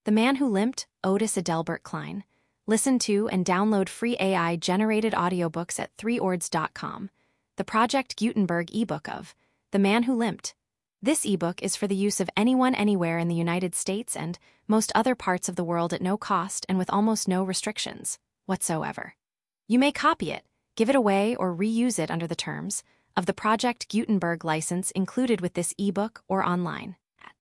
The Man Who Limped, Otis Adelbert Klein. Listen to and download free AI-generated audiobooks at 3ords.com. The Project Gutenberg ebook of The Man Who Limped. This ebook is for the use of anyone anywhere in the United States and most other parts of the world at no cost and with almost no restrictions whatsoever. You may copy it, give it away, or reuse it under the terms of the Project Gutenberg license included with this ebook or online at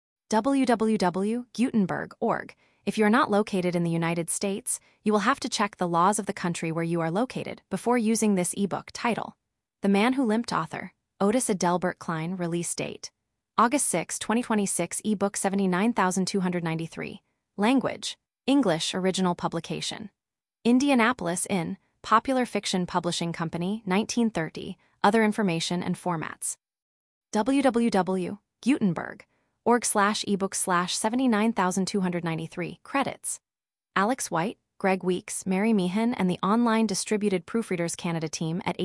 www.gutenberg.org. If you are not located in the United States, you will have to check the laws of the country where you are located before using this ebook. Title: The Man Who Limped. Author: Otis Adelbert Klein. Release date: August 6, 2026. Ebook 79293. Language: English. Original publication: Indianapolis in Popular Fiction Publishing Company, 1930. Other information and formats: www.gutenberg.org/ebook/79293. Credits: Alex White, Greg Weeks, Mary Meehan, and the online distributed Proofreaders Canada team at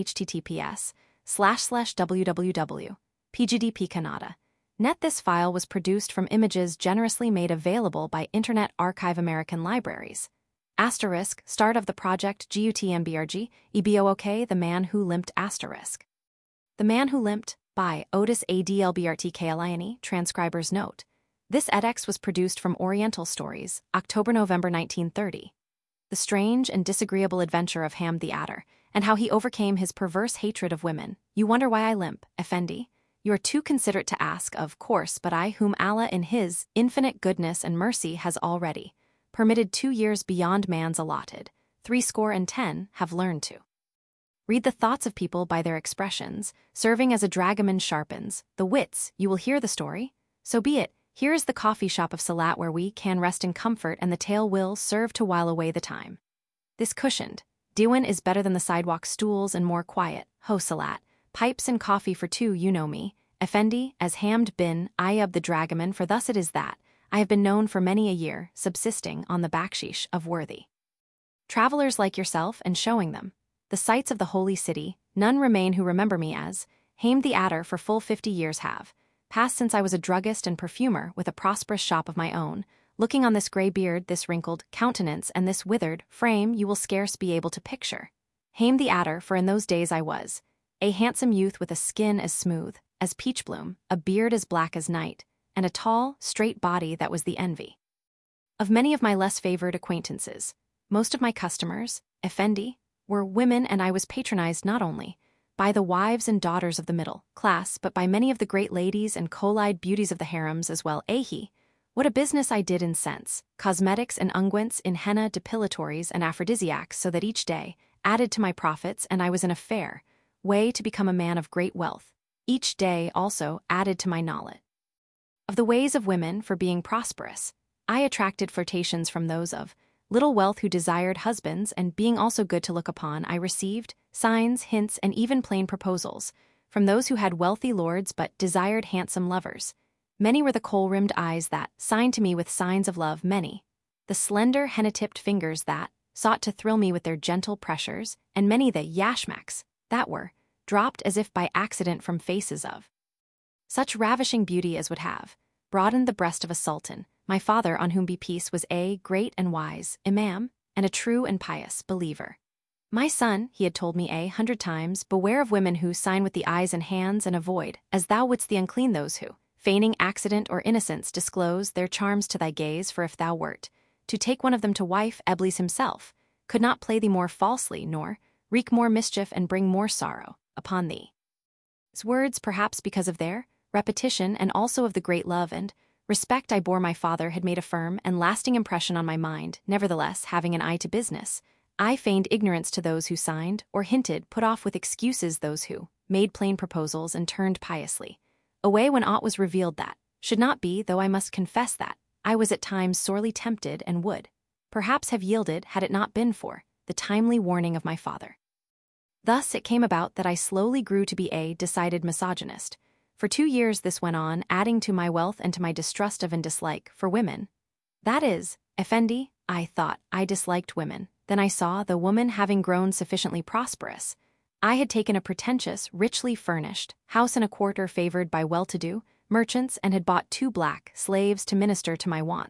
https://www.pgdp Canada. Net. This file was produced from images generously made available by Internet Archive American Libraries. Asterisk, start of the project GUTMBRG, EBOOK. The Man Who Limped. Asterisk. The Man Who Limped, by Otis Adelbert Klein. Transcriber's note: this edX was produced from Oriental Stories, October-November 1930. The strange and disagreeable adventure of Ham the Adder, and how he overcame his perverse hatred of women. You wonder why I limp, Effendi? You are too considerate to ask, of course, but I, whom Allah in His infinite goodness and mercy has already permitted 2 years beyond man's allotted, 70, have learned to read the thoughts of people by their expressions, serving as a dragoman sharpens the wits. You will hear the story? So be it. Here is the coffee shop of Salat where we can rest in comfort, and the tale will serve to while away the time. This cushioned diwan is better than the sidewalk stools and more quiet. Ho Salat, pipes and coffee for two. You know me, Effendi, as Hamd bin Ayyub the dragoman, for thus it is that I have been known for many a year, subsisting on the bakshish of worthy travelers like yourself and showing them the sights of the holy city. None remain who remember me as Ham the Adder, for full 50 years have passed since I was a druggist and perfumer with a prosperous shop of my own. Looking on this gray beard, this wrinkled countenance, and this withered frame, you will scarce be able to picture Ham the Adder, for in those days I was a handsome youth with a skin as smooth as peach bloom, a beard as black as night, and a tall, straight body that was the envy of many of my less favored acquaintances. Most of my customers, Effendi, were women, and I was patronized not only by the wives and daughters of the middle class, but by many of the great ladies and coal-eyed beauties of the harems as well. Ahi, what a business I did in scents, cosmetics and unguents, in henna, depilatories, and aphrodisiacs, so that each day added to my profits, and I was in a fair way to become a man of great wealth. Each day also added to my knowledge of the ways of women, for being prosperous, I attracted flirtations from those of little wealth who desired husbands, and being also good to look upon, I received signs, hints, and even plain proposals from those who had wealthy lords but desired handsome lovers. Many were the kohl-rimmed eyes that signed to me with signs of love, many the slender henna-tipped fingers that sought to thrill me with their gentle pressures, and many the yashmaks that were dropped as if by accident from faces of such ravishing beauty as would have broadened the breast of a sultan. My father, on whom be peace, was a great and wise imam, and a true and pious believer. My son, he had told me 100 times, beware of women who sign with the eyes and hands, and avoid, as thou wouldst the unclean, those who, feigning accident or innocence, disclose their charms to thy gaze. For if thou wert to take one of them to wife, Eblis himself could not play thee more falsely, nor wreak more mischief and bring more sorrow upon thee. His words, perhaps because of their repetition, and also of the great love and respect I bore my father, had made a firm and lasting impression on my mind. Nevertheless, having an eye to business, I feigned ignorance to those who signed or hinted, put off with excuses those who made plain proposals, and turned piously away when aught was revealed that should not be, though I must confess that I was at times sorely tempted, and would perhaps have yielded had it not been for the timely warning of my father. Thus it came about that I slowly grew to be a decided misogynist. For 2 years this went on, adding to my wealth and to my distrust of and dislike for women. That is, Effendi, I thought I disliked women. Then I saw, the woman having grown sufficiently prosperous, I had taken a pretentious, richly furnished house in a quarter favored by well-to-do merchants, and had bought 2 black slaves to minister to my wants.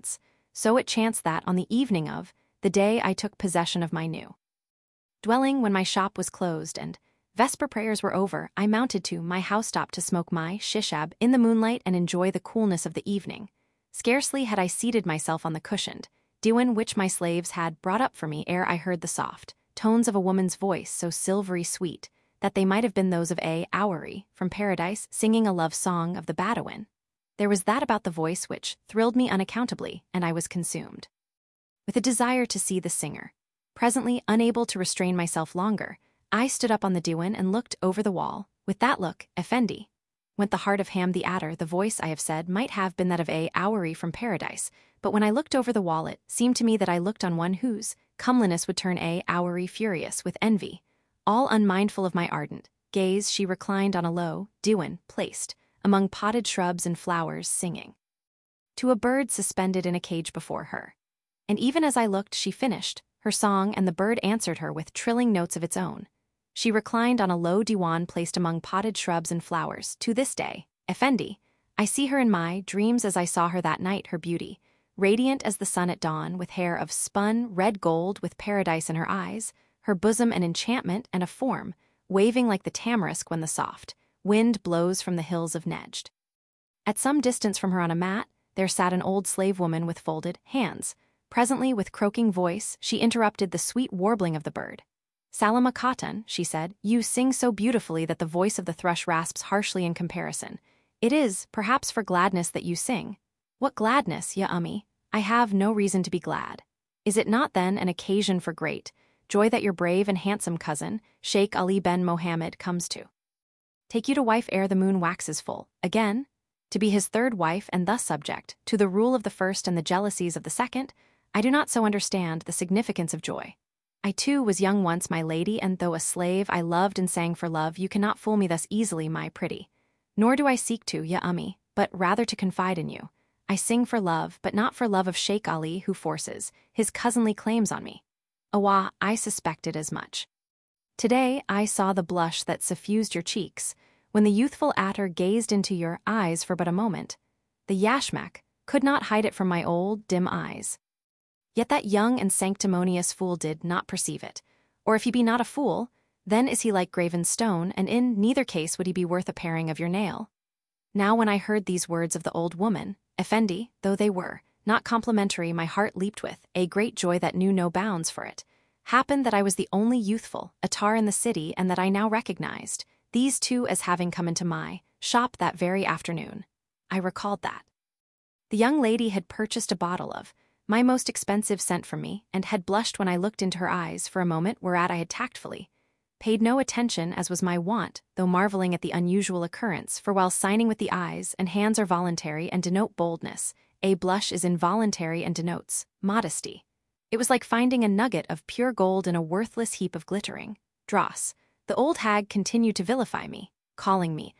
so it chanced that on the evening of the day I took possession of my new dwelling, when my shop was closed and vesper prayers were over, I mounted to my housetop to smoke my shishab in the moonlight and enjoy the coolness of the evening. Scarcely had I seated myself on the cushioned diwan which my slaves had brought up for me ere I heard the soft tones of a woman's voice, so silvery sweet that they might have been those of a Aouari from Paradise singing a love song of the Badawin. There was that about the voice which thrilled me unaccountably, and I was consumed with a desire to see the singer. Presently, unable to restrain myself longer, I stood up on the diwan and looked over the wall. With that look, Effendi, went the heart of Ham the Adder. The voice, I have said, might have been that of a Aouari from Paradise, but when I looked over the wall it seemed to me that I looked on one whose comeliness would turn a Aouari furious with envy. All unmindful of my ardent gaze, she reclined on a low diwan placed among potted shrubs and flowers, singing to a bird suspended in a cage before her. And even as I looked, she finished her song, and the bird answered her with trilling notes of its own. She reclined on a low diwan placed among potted shrubs and flowers. To this day, Effendi, I see her in my dreams as I saw her that night, her beauty, radiant as the sun at dawn, with hair of spun red gold, with paradise in her eyes, her bosom an enchantment, and a form waving like the tamarisk when the soft wind blows from the hills of Nejd. At some distance from her on a mat, there sat an old slave woman with folded hands. Presently, with croaking voice, she interrupted the sweet warbling of the bird. Salama Khatun, she said, you sing so beautifully that the voice of the thrush rasps harshly in comparison. It is, perhaps, for gladness that you sing. What gladness, ya Ummi? I have no reason to be glad. Is it not then an occasion for great joy that your brave and handsome cousin, Sheikh Ali ben Mohammed, comes to take you to wife ere the moon waxes full, again? To be his third wife, and thus subject to the rule of the first and the jealousies of the second? I do not so understand the significance of joy. I too was young once, my lady, and though a slave I loved and sang for love. You cannot fool me thus easily, my pretty. Nor do I seek to, ya Ummi, but rather to confide in you. I sing for love, but not for love of Sheikh Ali, who forces his cousinly claims on me. Awah, I suspected as much. Today I saw the blush that suffused your cheeks, when the youthful Atter gazed into your eyes for but a moment. The Yashmak could not hide it from my old, dim eyes. Yet that young and sanctimonious fool did not perceive it. Or if he be not a fool, then is he like graven stone, and in neither case would he be worth a paring of your nail. Now when I heard these words of the old woman, Effendi, though they were not complimentary, my heart leaped with a great joy that knew no bounds, for it happened that I was the only youthful Attar in the city, and that I now recognized these two as having come into my shop that very afternoon. I recalled that the young lady had purchased a bottle of my most expensive scent from me, and had blushed when I looked into her eyes for a moment, whereat I had tactfully paid no attention, as was my wont, though marveling at the unusual occurrence, for while signing with the eyes and hands are voluntary and denote boldness, a blush is involuntary and denotes modesty. It was like finding a nugget of pure gold in a worthless heap of glittering dross. The old hag continued to vilify me, calling me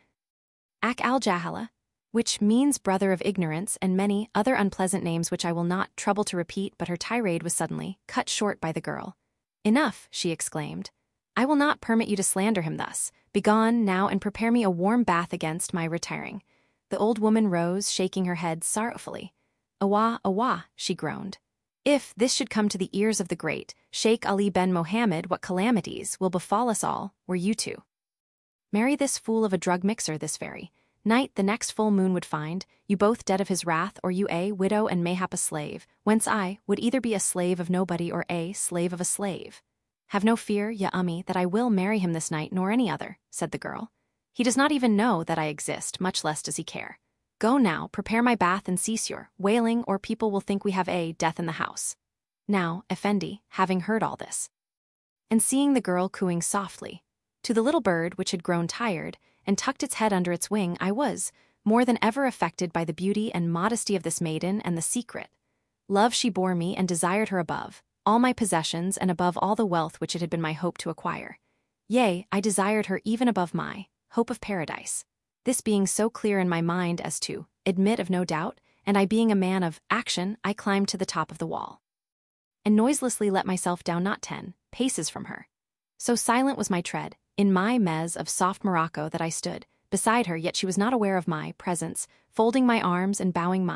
Ak al-Jahala, which means brother of ignorance, and many other unpleasant names which I will not trouble to repeat, but her tirade was suddenly cut short by the girl. Enough, she exclaimed. I will not permit you to slander him thus. Begone now and prepare me a warm bath against my retiring. The old woman rose, shaking her head sorrowfully. Awah, awah, she groaned. If this should come to the ears of the great Sheikh Ali ben Mohammed, what calamities will befall us all, were you to marry this fool of a drug mixer this very night. The next full moon would find you both dead of his wrath, or you a widow and mayhap a slave, whence I would either be a slave of nobody or a slave of a slave. Have no fear, ya Ummi, that I will marry him this night, nor any other, said the girl. He does not even know that I exist, much less does he care. Go now, prepare my bath and cease your wailing, or people will think we have a death in the house. Now, Effendi, having heard all this, and seeing the girl cooing softly to the little bird which had grown tired and tucked its head under its wing, I was more than ever affected by the beauty and modesty of this maiden and the secret love she bore me, and desired her above all my possessions and above all the wealth which it had been my hope to acquire. Yea, I desired her even above my hope of paradise. This being so clear in my mind as to admit of no doubt, and I being a man of action, I climbed to the top of the wall and noiselessly let myself down not 10 paces from her. So silent was my tread, in my mez of soft morocco, that I stood beside her, yet she was not aware of my presence, folding my arms and bowing my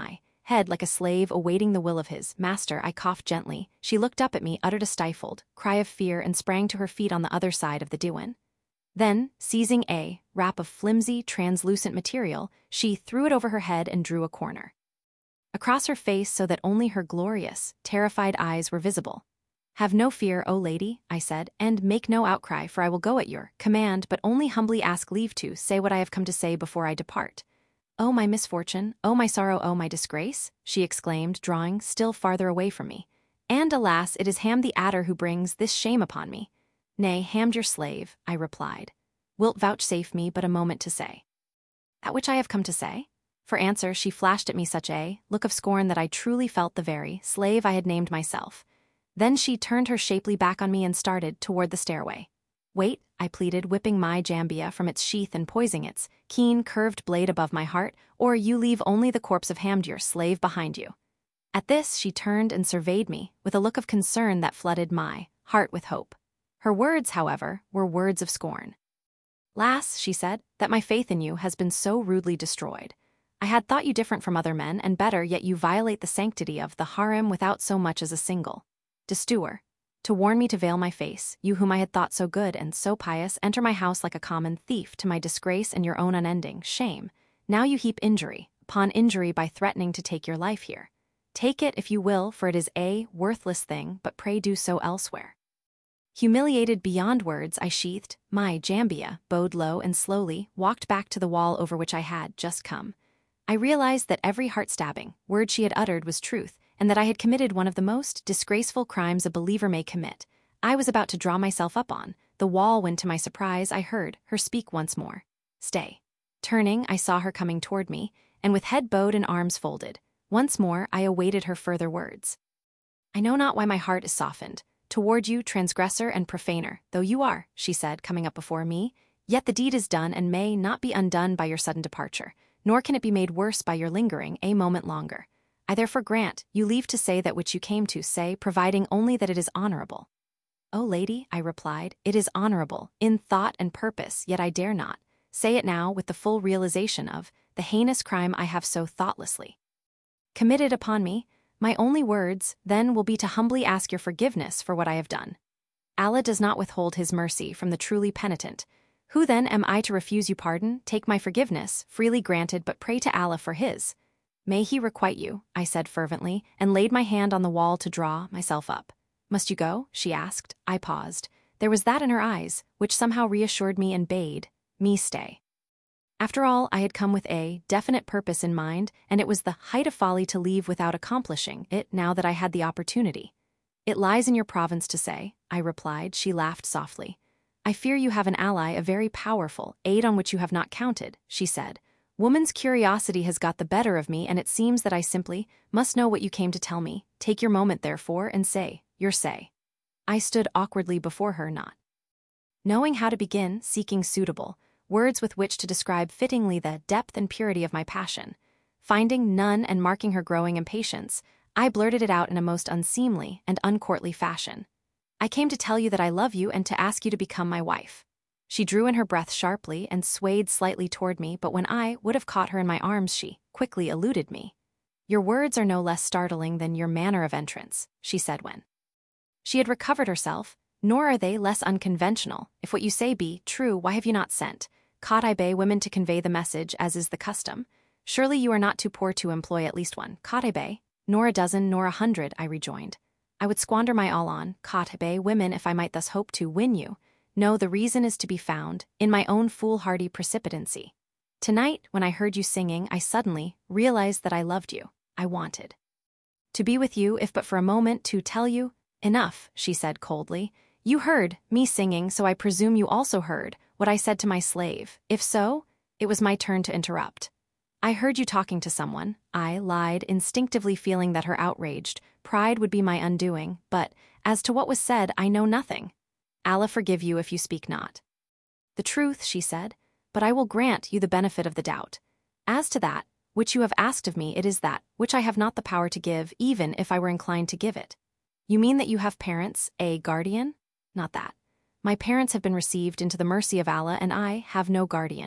head like a slave awaiting the will of his master. I coughed gently. She looked up at me, uttered a stifled cry of fear, and sprang to her feet on the other side of the diwan. Then, seizing a wrap of flimsy, translucent material, she threw it over her head and drew a corner across her face so that only her glorious, terrified eyes were visible. "Have no fear, O lady," I said, "and make no outcry, for I will go at your command, but only humbly ask leave to say what I have come to say before I depart." "Oh, my misfortune, oh, my sorrow, oh, my disgrace," she exclaimed, drawing still farther away from me. "And alas, it is Ham the adder who brings this shame upon me." "Nay, Ham your slave," I replied. "Wilt vouchsafe me but a moment to say that which I have come to say?" For answer, she flashed at me such a look of scorn that I truly felt the very slave I had named myself. Then she turned her shapely back on me and started toward the stairway. "Wait," I pleaded, whipping my jambia from its sheath and poising its keen, curved blade above my heart, "or you leave only the corpse of Hamd your slave behind you." At this, she turned and surveyed me with a look of concern that flooded my heart with hope. Her words, however, were words of scorn. "Lass," she said, "that my faith in you has been so rudely destroyed. I had thought you different from other men, and better, yet you violate the sanctity of the harem without so much as a single destour. To warn me to veil my face, you whom I had thought so good and so pious, enter my house like a common thief, to my disgrace and your own unending shame. Now you heap injury upon injury by threatening to take your life here. Take it if you will, for it is a worthless thing, but pray do so elsewhere." Humiliated beyond words, I sheathed my jambia, bowed low, and slowly walked back to the wall over which I had just come. I realized that every heart-stabbing word she had uttered was truth, and that I had committed one of the most disgraceful crimes a believer may commit. I was about to draw myself up on the wall when, to my surprise, I heard her speak once more. "Stay." Turning, I saw her coming toward me, and with head bowed and arms folded, once more I awaited her further words. "I know not why my heart is softened toward you, transgressor and profaner, though you are," she said, coming up before me. "Yet the deed is done and may not be undone by your sudden departure, nor can it be made worse by your lingering a moment longer. I therefore grant you leave to say that which you came to say, providing only that it is honorable." "O lady," I replied, "it is honorable in thought and purpose, yet I dare not say it now with the full realization of the heinous crime I have so thoughtlessly committed upon me. My only words, then, will be to humbly ask your forgiveness for what I have done. Allah does not withhold his mercy from the truly penitent. Who then am I to refuse you pardon? Take my forgiveness, freely granted, but pray to Allah for his. May he requite you," I said fervently, and laid my hand on the wall to draw myself up. "Must you go?" she asked. I paused. There was that in her eyes which somehow reassured me and bade me stay. After all, I had come with a definite purpose in mind, and it was the height of folly to leave without accomplishing it now that I had the opportunity. "It lies in your province to say," I replied. She laughed softly. "I fear you have an ally, a very powerful aid on which you have not counted," she said. "Woman's curiosity has got the better of me, and it seems that I simply must know what you came to tell me. Take your moment, therefore, and say your say." I stood awkwardly before her, not knowing how to begin, seeking suitable words with which to describe fittingly the depth and purity of my passion. Finding none and marking her growing impatience, I blurted it out in a most unseemly and uncourtly fashion. "I came to tell you that I love you and to ask you to become my wife." She drew in her breath sharply and swayed slightly toward me, but when I would have caught her in my arms, she quickly eluded me. "Your words are no less startling than your manner of entrance," she said when she had recovered herself, "nor are they less unconventional. If what you say be true, why have you not sent Katibe women to convey the message, as is the custom? Surely you are not too poor to employ at least one Katibe." "Nor a dozen, nor 100, I rejoined. "I would squander my all on Katibe women if I might thus hope to win you. No, the reason is to be found in my own foolhardy precipitancy. Tonight, when I heard you singing, I suddenly realized that I loved you. I wanted to be with you, if but for a moment, to tell you." "Enough," she said coldly. "You heard me singing, so I presume you also heard what I said to my slave. If so," it was my turn to interrupt. "I heard you talking to someone," I lied, instinctively feeling that her outraged pride would be my undoing, "but as to what was said, I know nothing." "Allah forgive you if you speak not the truth," she said, "but I will grant you the benefit of the doubt. As to that which you have asked of me, it is that which I have not the power to give, even if I were inclined to give it." "You mean that you have parents, a guardian?" "Not that. My parents have been received into the mercy of Allah, and I have no guardian.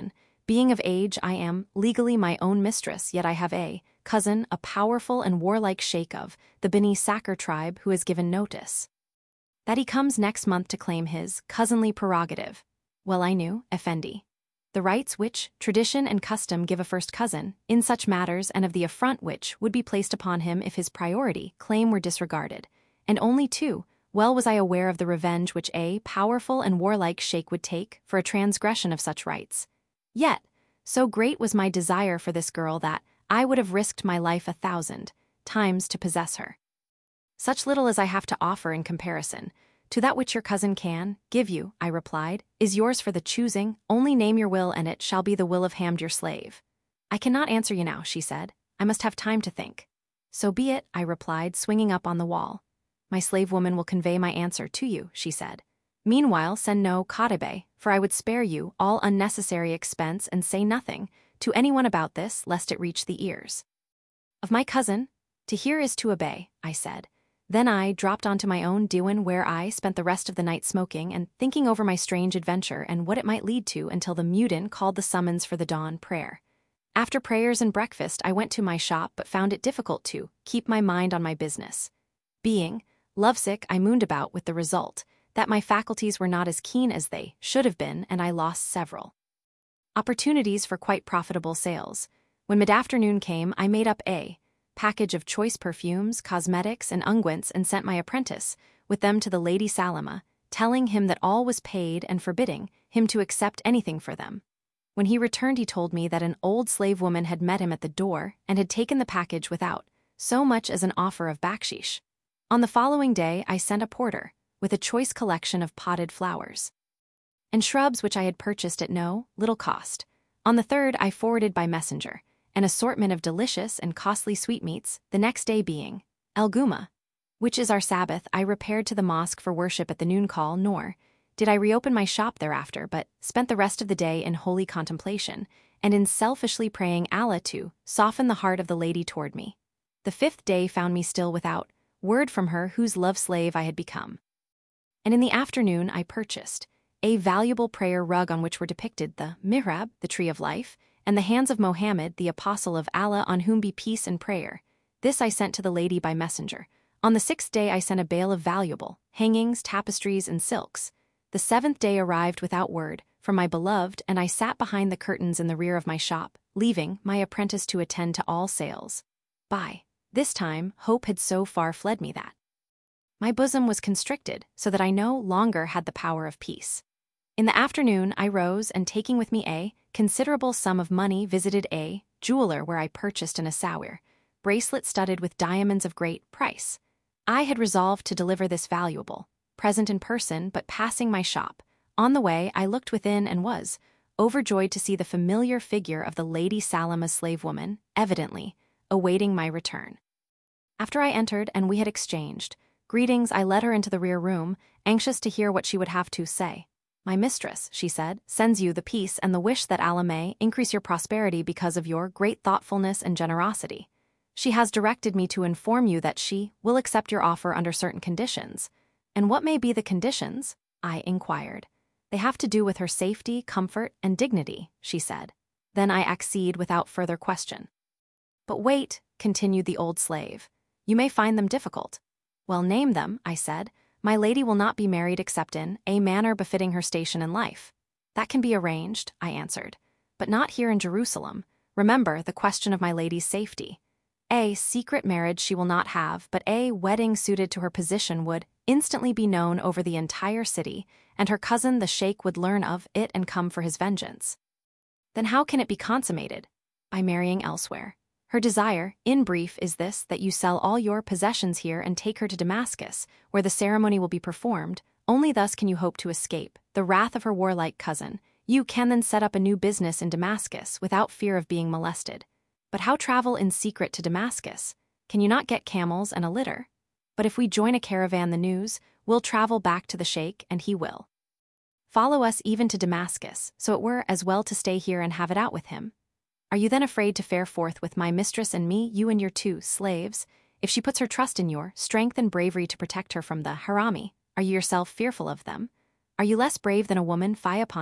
Being of age, I am legally my own mistress, yet I have a cousin, a powerful and warlike sheikh of the Bani Sakr tribe who has given notice that he comes next month to claim his cousinly prerogative. Well, I knew, Effendi, the rights which tradition and custom give a first cousin in such matters, and of the affront which would be placed upon him if his priority claim were disregarded. And only too well was I aware of the revenge which a powerful and warlike sheikh would take for a transgression of such rights. Yet, so great was my desire for this girl that I would have risked my life 1,000 times to possess her. Such little as I have to offer in comparison to that which your cousin can give you, I replied, is yours for the choosing. Only name your will and it shall be the will of Hamd your slave. I cannot answer you now, she said. I must have time to think. So be it, I replied, swinging up on the wall. My slave woman will convey my answer to you, she said. Meanwhile, send no katibe, for I would spare you all unnecessary expense, and say nothing to anyone about this, lest it reach the ears of my cousin. To hear is to obey, I said. Then I dropped onto my own diwan, where I spent the rest of the night smoking and thinking over my strange adventure and what it might lead to, until the mueddin called the summons for the dawn prayer. After prayers and breakfast, I went to my shop, but found it difficult to keep my mind on my business. Being lovesick, I mooned about, with the result that my faculties were not as keen as they should have been, and I lost several opportunities for quite profitable sales. When mid-afternoon came, I made up a package of choice perfumes, cosmetics, and unguents, and sent my apprentice with them to the Lady Salama, telling him that all was paid and forbidding him to accept anything for them. When he returned, he told me that an old slave woman had met him at the door and had taken the package without so much as an offer of bakshish. On the following day, I sent a porter with a choice collection of potted flowers and shrubs which I had purchased at no little cost. On the third, I forwarded by messenger an assortment of delicious and costly sweetmeats. The next day, being El Guma, which is our Sabbath, I repaired to the mosque for worship at the noon call, nor did I reopen my shop thereafter, but spent the rest of the day in holy contemplation and in selfishly praying Allah to soften the heart of the lady toward me. The 5th day found me still without word from her whose love-slave I had become. And in the afternoon I purchased a valuable prayer rug on which were depicted the mihrab, the tree of life, and the hands of Mohammed, the apostle of Allah, on whom be peace and prayer. This I sent to the lady by messenger. On the 6th day I sent a bale of valuable hangings, tapestries, and silks. The 7th day arrived without word from my beloved, and I sat behind the curtains in the rear of my shop, leaving my apprentice to attend to all sales. By this time, hope had so far fled me that my bosom was constricted, so that I no longer had the power of peace. In the afternoon, I rose, and taking with me a considerable sum of money, visited a jeweler, where I purchased an asawir bracelet studded with diamonds of great price. I had resolved to deliver this valuable present in person, but passing my shop on the way, I looked within and was overjoyed to see the familiar figure of the Lady Salama's slave woman, evidently awaiting my return. After I entered and we had exchanged greetings, I led her into the rear room, anxious to hear what she would have to say. My mistress, she said, sends you the peace and the wish that Allah may increase your prosperity because of your great thoughtfulness and generosity. She has directed me to inform you that she will accept your offer under certain conditions. And what may be the conditions? I inquired. They have to do with her safety, comfort, and dignity, she said. Then I accede without further question. But wait, continued the old slave. You may find them difficult. Well, name them, I said. My lady will not be married except in a manner befitting her station in life. That can be arranged, I answered, but not here in Jerusalem. Remember the question of my lady's safety. A secret marriage she will not have, but a wedding suited to her position would instantly be known over the entire city, and her cousin the sheikh would learn of it and come for his vengeance. Then how can it be consummated? By marrying elsewhere. Her desire, in brief, is this, that you sell all your possessions here and take her to Damascus, where the ceremony will be performed. Only thus can you hope to escape the wrath of her warlike cousin. You can then set up a new business in Damascus without fear of being molested. But how travel in secret to Damascus? Can you not get camels and a litter? But if we join a caravan, the news will travel back to the sheikh, and he will follow us even to Damascus, so it were as well to stay here and have it out with him. Are you then afraid to fare forth with my mistress and me, you and your 2 slaves? If she puts her trust in your strength and bravery to protect her from the harami, are you yourself fearful of them? Are you less brave than a woman? Fie upon you.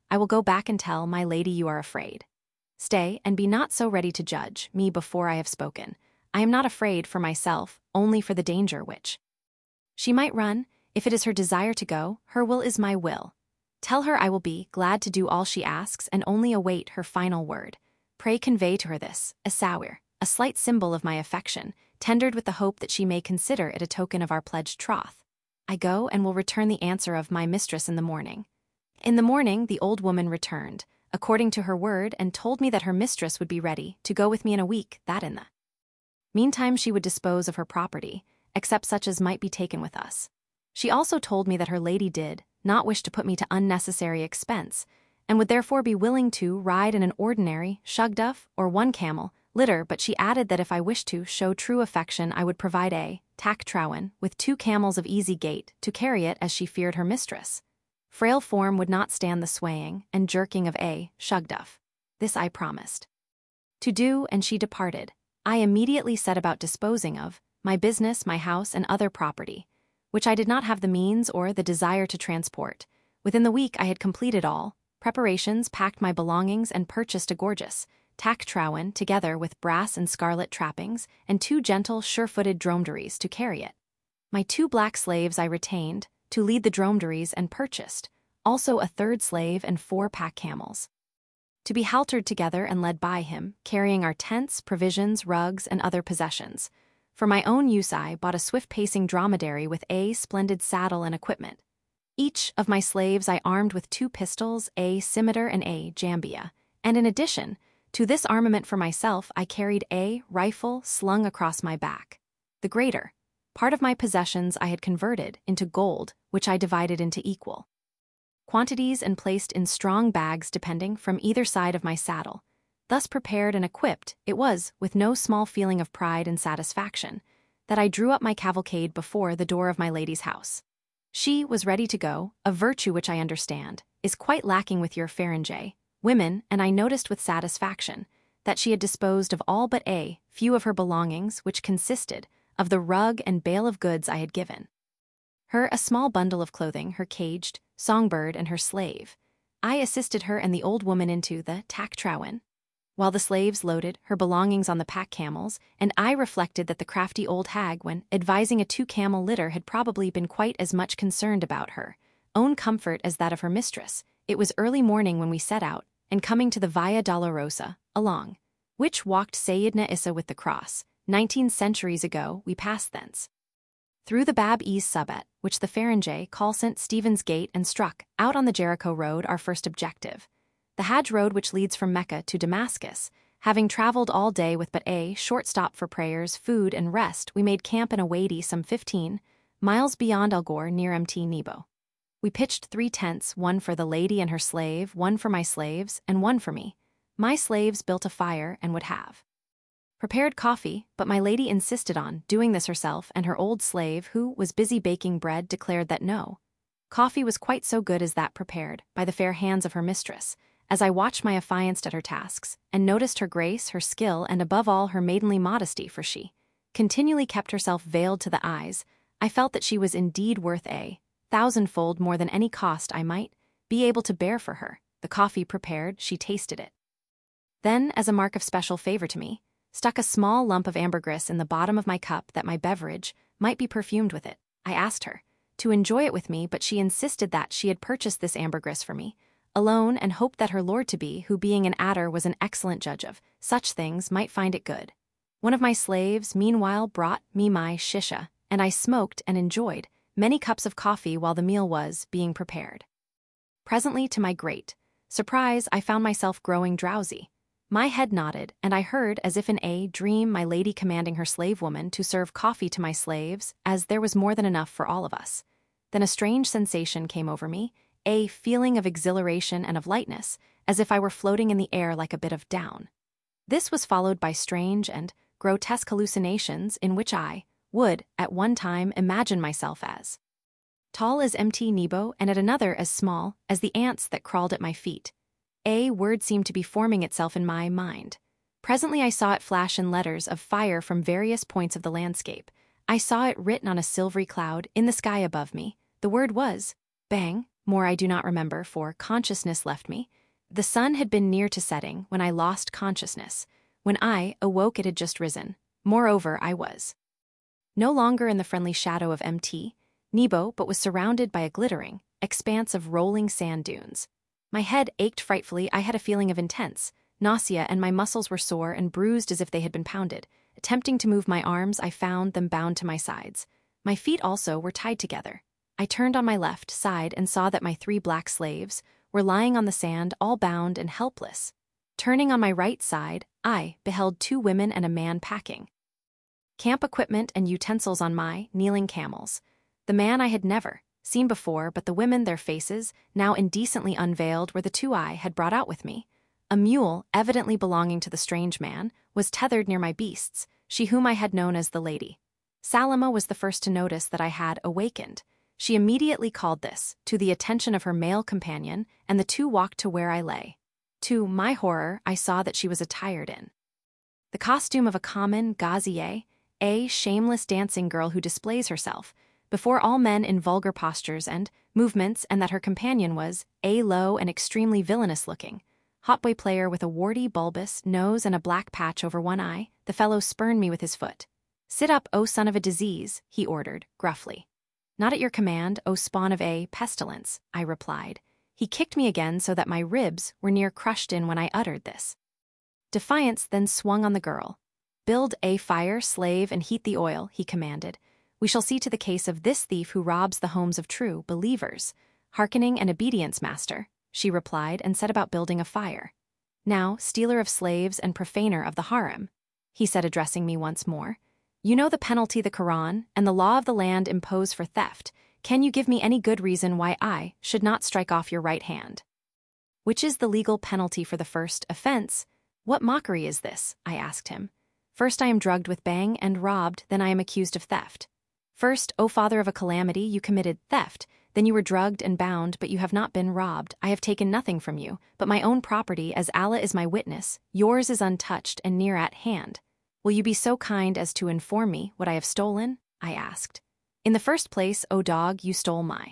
I will go back and tell my lady you are afraid. Stay, and be not so ready to judge me before I have spoken. I am not afraid for myself, only for the danger which she might run. If it is her desire to go, her will is my will. Tell her I will be glad to do all she asks and only await her final word. Pray convey to her this, a sawir, a slight symbol of my affection, tendered with the hope that she may consider it a token of our pledged troth. I go and will return the answer of my mistress in the morning. In the morning the old woman returned, according to her word, and told me that her mistress would be ready to go with me in a week, that in the meantime she would dispose of her property, except such as might be taken with us. She also told me that her lady did not wish to put me to unnecessary expense, and would therefore be willing to ride in an ordinary shugduff or one camel litter, but she added that if I wished to show true affection I would provide a tack trowen with 2 camels of easy gait to carry it, as she feared her mistress frail form would not stand the swaying and jerking of a shugduff. This I promised to do, and she departed. I immediately set about disposing of my business, my house, and other property, which I did not have the means or the desire to transport. Within the week I had completed all preparations, packed my belongings, and purchased a gorgeous tack trowen, together with brass and scarlet trappings, and 2 gentle, sure-footed dromedaries to carry it. My 2 black slaves I retained to lead the dromedaries, and purchased also a 3rd slave and 4 pack camels to be haltered together and led by him, carrying our tents, provisions, rugs, and other possessions. For my own use I bought a swift-pacing dromedary with a splendid saddle and equipment. Each of my slaves I armed with 2 pistols, a scimitar and a jambia, and in addition to this armament for myself I carried a rifle slung across my back. The greater part of my possessions I had converted into gold, which I divided into equal quantities and placed in strong bags depending from either side of my saddle. Thus prepared and equipped, it was, with no small feeling of pride and satisfaction, that I drew up my cavalcade before the door of my lady's house. She was ready to go, a virtue which I understand is quite lacking with your Faringe women, and I noticed with satisfaction that she had disposed of all but a few of her belongings, which consisted of the rug and bale of goods I had given her, a small bundle of clothing, her caged songbird, and her slave. I assisted her and the old woman into the tack trowen, while the slaves loaded her belongings on the pack camels, and I reflected that the crafty old hag, when advising a 2-camel litter, had probably been quite as much concerned about her own comfort as that of her mistress. It was early morning when we set out, and coming to the Via Dolorosa, along which walked Sayyidna Issa with the cross, 19 centuries ago, we passed thence through the Bab-es Subet, which the Faringe call St. Stephen's Gate, and struck out on the Jericho road, our first objective, the Hajj road which leads from Mecca to Damascus. Having traveled all day with but a short stop for prayers, food, and rest, we made camp in a wadi some 15 miles beyond Al Ghor, near Mt. Nebo. We pitched 3 tents, one for the lady and her slave, one for my slaves, and one for me. My slaves built a fire and would have prepared coffee, but my lady insisted on doing this herself, and her old slave, who was busy baking bread, declared that no coffee was quite so good as that prepared by the fair hands of her mistress. As I watched my affianced at her tasks, and noticed her grace, her skill, and above all her maidenly modesty, for she continually kept herself veiled to the eyes, I felt that she was indeed worth a 1,000-fold more than any cost I might be able to bear for her. The coffee prepared, she tasted it. Then, as a mark of special favor to me, stuck a small lump of ambergris in the bottom of my cup that my beverage might be perfumed with it. I asked her to enjoy it with me, but she insisted that she had purchased this ambergris for me alone, and hoped that her lord-to-be, who being an adder was an excellent judge of such things, might find it good. One of my slaves, meanwhile, brought me my shisha, and I smoked and enjoyed many cups of coffee while the meal was being prepared. Presently, to my great surprise, I found myself growing drowsy. My head nodded, and I heard, as if in a dream, my lady commanding her slave woman to serve coffee to my slaves, as there was more than enough for all of us. Then a strange sensation came over me, a feeling of exhilaration and of lightness, as if I were floating in the air like a bit of down. This was followed by strange and grotesque hallucinations in which I would, at one time, imagine myself as tall as Mt. Nebo, and at another as small as the ants that crawled at my feet. A word seemed to be forming itself in my mind. Presently I saw it flash in letters of fire from various points of the landscape. I saw it written on a silvery cloud in the sky above me. The word was, Bang, more I do not remember, for consciousness left me. The sun had been near to setting when I lost consciousness. When I awoke, it had just risen. Moreover, I was no longer in the friendly shadow of Mt. Nebo, but was surrounded by a glittering expanse of rolling sand dunes. My head ached frightfully. I had a feeling of intense nausea, and my muscles were sore and bruised as if they had been pounded. Attempting to move my arms, I found them bound to my sides. My feet also were tied together. I turned on my left side and saw that my 3 black slaves were lying on the sand, all bound and helpless. Turning on my right side, I beheld 2 women and a man packing camp equipment and utensils on my kneeling camels. The man I had never seen before, but the women, their faces, now indecently unveiled, were the 2 I had brought out with me. A mule, evidently belonging to the strange man, was tethered near my beasts, she whom I had known as the lady. Salama was the first to notice that I had awakened. She immediately called this to the attention of her male companion, and the 2 walked to where I lay. To my horror, I saw that she was attired in the costume of a common gazier, a shameless dancing girl who displays herself before all men in vulgar postures and movements, and that her companion was a low and extremely villainous-looking hotboy player with a warty, bulbous nose and a black patch over one eye. The fellow spurned me with his foot. "Sit up, O son of a disease," he ordered, gruffly. "Not at your command, O spawn of a pestilence," I replied. He kicked me again so that my ribs were near crushed in when I uttered this defiance, then swung on the girl. "Build a fire, slave, and heat the oil," he commanded. "We shall see to the case of this thief who robs the homes of true believers." "Hearkening and obedience, master," she replied, and set about building a fire. "Now, stealer of slaves and profaner of the harem," he said, addressing me once more, "you know the penalty the Quran and the law of the land impose for theft. Can you give me any good reason why I should not strike off your right hand? Which is the legal penalty for the first offense?" "What mockery is this?" I asked him. "First I am drugged with bang and robbed, then I am accused of theft." "First, O father of a calamity, you committed theft, then you were drugged and bound, but you have not been robbed. I have taken nothing from you, but my own property, as Allah is my witness. Yours is untouched and near at hand. Will you be so kind as to inform me what I have stolen?" I asked. "In the first place, O dog, you stole my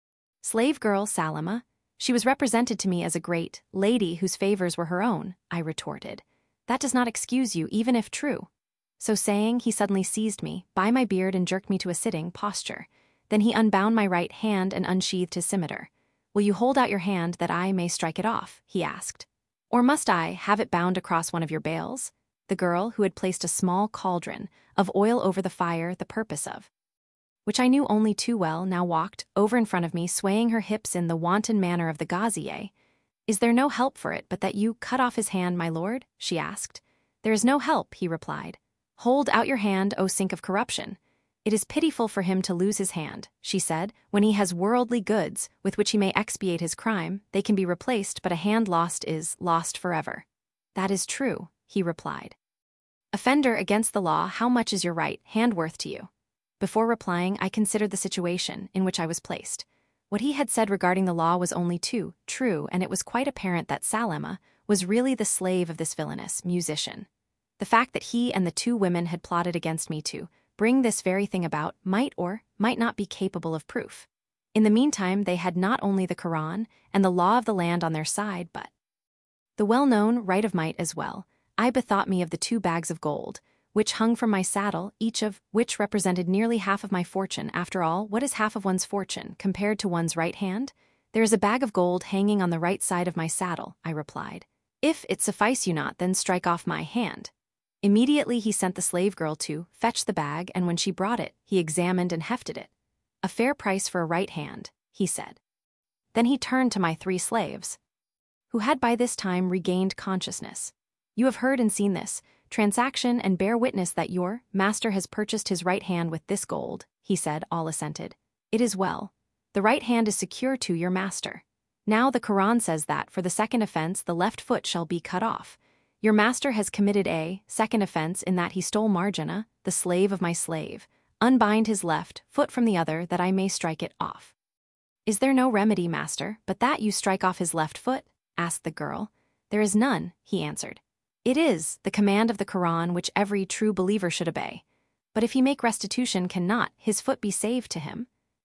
slave girl, Salama. She was represented to me as a great lady whose favors were her own," I retorted. "That does not excuse you, even if true." So saying, he suddenly seized me by my beard and jerked me to a sitting posture. Then he unbound my right hand and unsheathed his scimitar. "Will you hold out your hand that I may strike it off?" he asked. "Or must I have it bound across one of your bales?" The girl, who had placed a small cauldron of oil over the fire, the purpose of which I knew only too well, now walked over in front of me, swaying her hips in the wanton manner of the gazier. "Is there no help for it but that you cut off his hand, my lord?" she asked. "There is no help," he replied. "Hold out your hand, O sink of corruption." "It is pitiful for him to lose his hand," she said. "When he has worldly goods with which he may expiate his crime, they can be replaced, but a hand lost is lost forever." "That is true," he replied. "Offender against the law, how much is your right hand worth to you?" Before replying, I considered the situation in which I was placed. What he had said regarding the law was only too true, and it was quite apparent that Salama was really the slave of this villainous musician. The fact that he and the 2 women had plotted against me to bring this very thing about might or might not be capable of proof. In the meantime, they had not only the Quran and the law of the land on their side, but the well-known right of might as well. I bethought me of the 2 bags of gold, which hung from my saddle, each of which represented nearly half of my fortune. After all, what is half of one's fortune compared to one's right hand? "There is a bag of gold hanging on the right side of my saddle," I replied. "If it suffice you not, then strike off my hand." Immediately he sent the slave girl to fetch the bag, and when she brought it, he examined and hefted it. "A fair price for a right hand," he said. Then he turned to my 3 slaves, who had by this time regained consciousness. "You have heard and seen this transaction, and bear witness that your master has purchased his right hand with this gold," he said. All assented. "It is well. The right hand is secure to your master. Now the Quran says that for the second offense the left foot shall be cut off. Your master has committed a second offense in that he stole Marjana, the slave of my slave. Unbind his left foot from the other, that I may strike it off." "Is there no remedy, master, but that you strike off his left foot?" asked the girl. "There is none," he answered. "It is the command of the Quran which every true believer should obey. But if he make restitution, cannot his foot be saved to him?"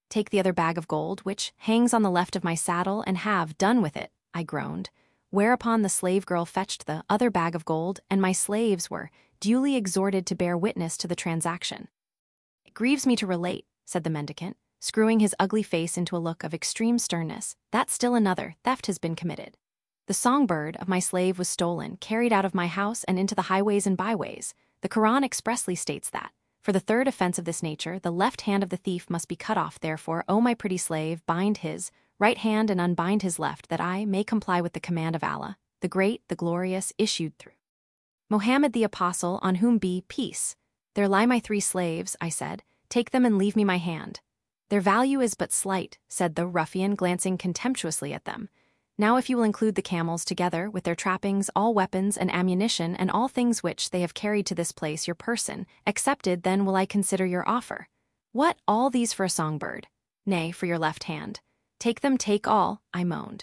Take the other bag of gold, which hangs on the left of my saddle, and have done with it, I groaned. Whereupon the slave girl fetched the other bag of gold, and my slaves were duly exhorted to bear witness to the transaction. It grieves me to relate, said the mendicant, screwing his ugly face into a look of extreme sternness, that still another theft has been committed. The songbird of my slave was stolen, carried out of my house and into the highways and byways. The Quran expressly states that, for the third offense of this nature, the left hand of the thief must be cut off. Therefore, O my pretty slave, bind his right hand and unbind his left, that I may comply with the command of Allah, the great, the glorious, issued through Mohammed the Apostle, on whom be peace. There lie my 3 slaves, I said. Take them and leave me my hand. Their value is but slight, said the ruffian, glancing contemptuously at them. Now if you will include the camels together with their trappings, all weapons and ammunition, and all things which they have carried to this place, your person accepted, then will I consider your offer. What, all these for a songbird? Nay, for your left hand. Take them, take all, I moaned.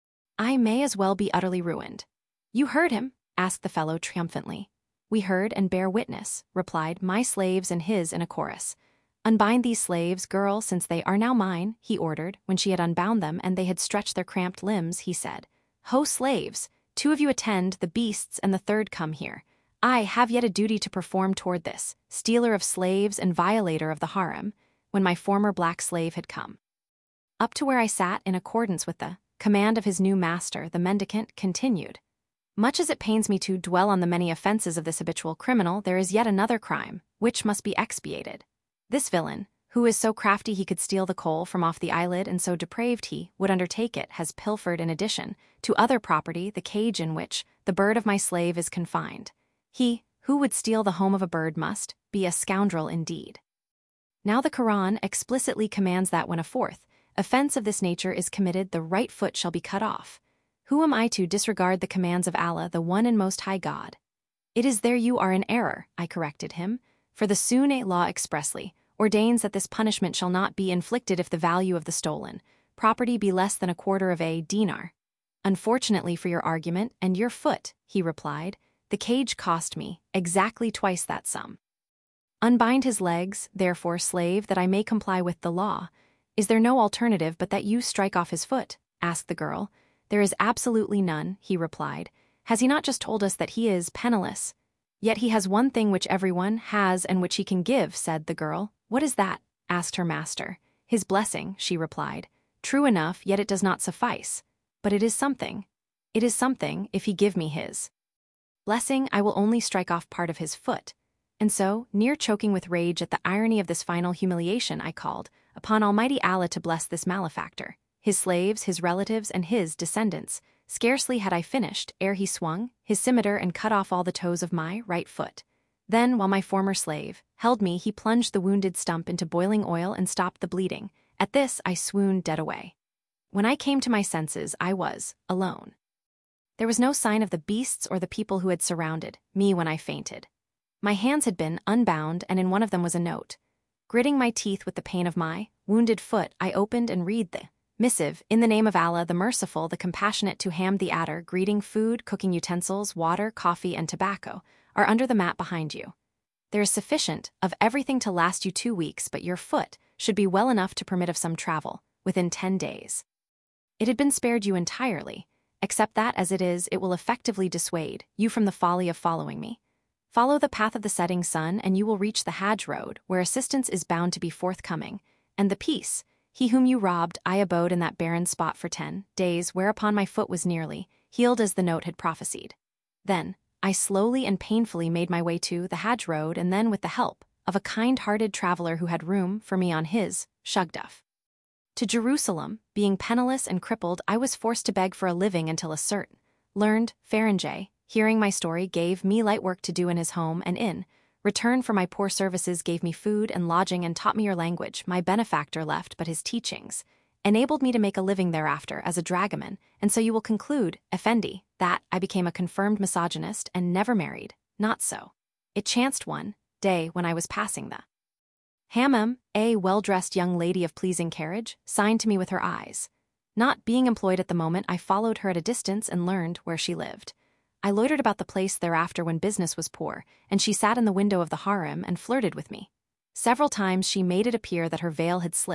I may as well be utterly ruined. You heard him? Asked the fellow triumphantly. We heard and bear witness, replied my slaves and his in a chorus. Unbind these slaves, girl, since they are now mine, he ordered. When she had unbound them and they had stretched their cramped limbs, he said, Ho, slaves, 2 of you attend the beasts and the 3rd come here. I have yet a duty to perform toward this, stealer of slaves and violator of the harem, when my former black slave had come up to where I sat in accordance with the command of his new master, the mendicant continued. Much as it pains me to dwell on the many offenses of this habitual criminal, there is yet another crime, which must be expiated. This villain, who is so crafty he could steal the coal from off the eyelid and so depraved he would undertake it, has pilfered in addition to other property the cage in which the bird of my slave is confined. He who would steal the home of a bird must be a scoundrel indeed. Now the Quran explicitly commands that when a 4th offense of this nature is committed, the right foot shall be cut off. Who am I to disregard the commands of Allah, the one and most high God? It is there you are in error, I corrected him, for the Sunnah law expressly ordains that this punishment shall not be inflicted if the value of the stolen property be less than 1/4 of a dinar. Unfortunately for your argument and your foot, he replied, the cage cost me exactly twice that sum. Unbind his legs, therefore, slave, that I may comply with the law. Is there no alternative but that you strike off his foot? Asked the girl. There is absolutely none, he replied. Has he not just told us that he is penniless? Yet he has one thing which everyone has and which he can give, said the girl. What is that? Asked her master. His blessing, she replied. True enough, yet it does not suffice. But it is something. It is something, if he give me his blessing, I will only strike off part of his foot. And so, near choking with rage at the irony of this final humiliation, I called upon Almighty Allah to bless this malefactor, his slaves, his relatives, and his descendants. Scarcely had I finished, ere he swung his scimitar and cut off all the toes of my right foot. Then, while my former slave held me, he plunged the wounded stump into boiling oil and stopped the bleeding. At this, I swooned dead away. When I came to my senses, I was alone. There was no sign of the beasts or the people who had surrounded me when I fainted. My hands had been unbound, and in one of them was a note. Gritting my teeth with the pain of my wounded foot, I opened and read the missive. In the name of Allah, the merciful, the compassionate, to Ham the Adder, greeting, food, cooking utensils, water, coffee, and tobacco are under the mat behind you. There is sufficient of everything to last you 2 weeks, but your foot should be well enough to permit of some travel within 10 days. It had been spared you entirely, except that as it is, it will effectively dissuade you from the folly of following me. Follow the path of the setting sun, and you will reach the Hajj road, where assistance is bound to be forthcoming, and the peace. He whom you robbed, I abode in that barren spot for 10 days, whereupon my foot was nearly healed as the note had prophesied. Then I slowly and painfully made my way to the Hajj road, and then with the help of a kind-hearted traveler who had room for me on his shugduf. To Jerusalem, being penniless and crippled, I was forced to beg for a living until a certain learned Farinjay, hearing my story, gave me light work to do in his home, and in return for my poor services gave me food and lodging and taught me your language. My benefactor left, but his teachings enabled me to make a living thereafter as a dragoman, and so you will conclude, Effendi, that I became a confirmed misogynist and never married. Not so. It chanced one day when I was passing the Hammam, a well-dressed young lady of pleasing carriage signed to me with her eyes. Not being employed at the moment, I followed her at a distance and learned where she lived. I loitered about the place thereafter when business was poor, and she sat in the window of the harem and flirted with me. Several times she made it appear that her veil had slipped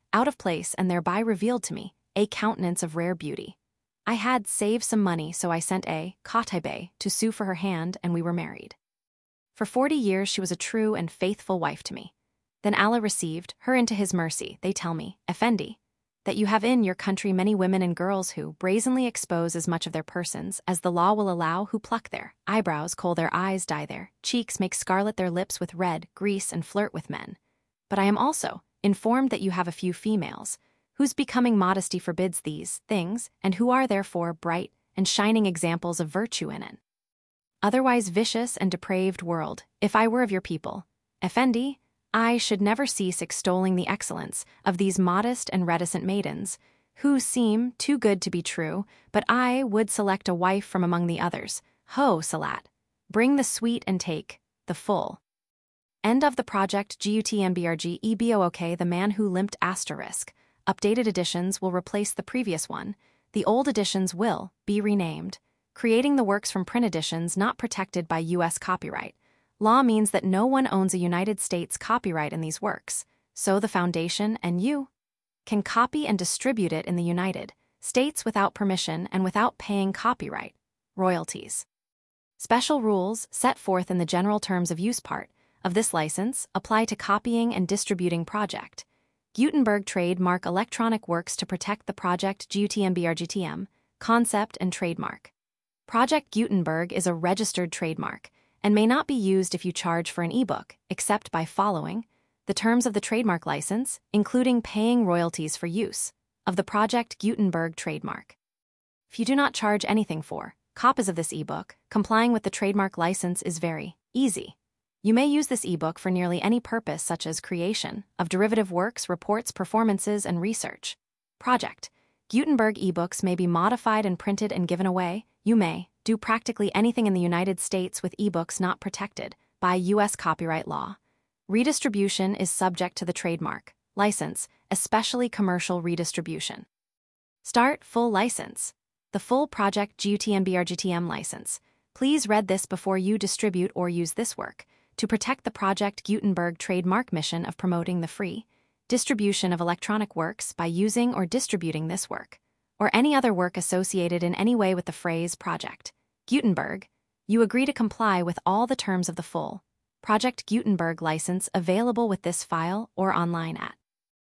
out of place and thereby revealed to me a countenance of rare beauty. I had saved some money, so I sent a Katibe to sue for her hand, and we were married. For 40 years she was a true and faithful wife to me. Then Allah received her into his mercy. They tell me, Effendi, that you have in your country many women and girls who brazenly expose as much of their persons as the law will allow, who pluck their eyebrows, kohl their eyes, dye their cheeks, make scarlet their lips with red grease, and flirt with men. But I am also informed that you have a few females, whose becoming modesty forbids these things, and who are therefore bright and shining examples of virtue in an otherwise vicious and depraved world. If I were of your people, Effendi, I should never cease extolling the excellence of these modest and reticent maidens, who seem too good to be true, but I would select a wife from among the others. Ho, Salat! Bring the sweet and take the full. End of the project. GUTMBRG EBOOK. The Man Who Limped Asterisk. Updated editions will replace the previous one. The old editions will be renamed. Creating the works from print editions not protected by U.S. copyright law means that no one owns a United States copyright in these works, so the Foundation and you can copy and distribute it in the United States without permission and without paying copyright royalties. Special rules set forth in the general terms of use part of this license apply to copying and distributing Project Gutenberg trademark electronic works to protect the Project GUTMBRGTM concept and trademark. Project Gutenberg is a registered trademark and may not be used if you charge for an ebook, except by following the terms of the trademark license, including paying royalties for use of the Project Gutenberg trademark. If you do not charge anything for copies of this ebook, complying with the trademark license is very easy. You may use this ebook for nearly any purpose, such as creation of derivative works, reports, performances, and research. Project Gutenberg ebooks may be modified and printed and given away. You may do practically anything in the United States with ebooks not protected by U.S. copyright law. Redistribution is subject to the trademark license, especially commercial redistribution. Start full license. The full Project GUTMBRGTM license. Please read this before you distribute or use this work to protect the Project Gutenberg trademark mission of promoting the free distribution of electronic works by using or distributing this work, or any other work associated in any way with the phrase Project Gutenberg. You agree to comply with all the terms of the full Project Gutenberg license available with this file or online at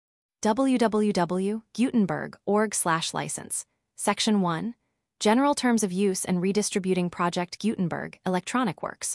www.gutenberg.org/license. Section 1. General Terms of Use and Redistributing Project Gutenberg Electronic Works.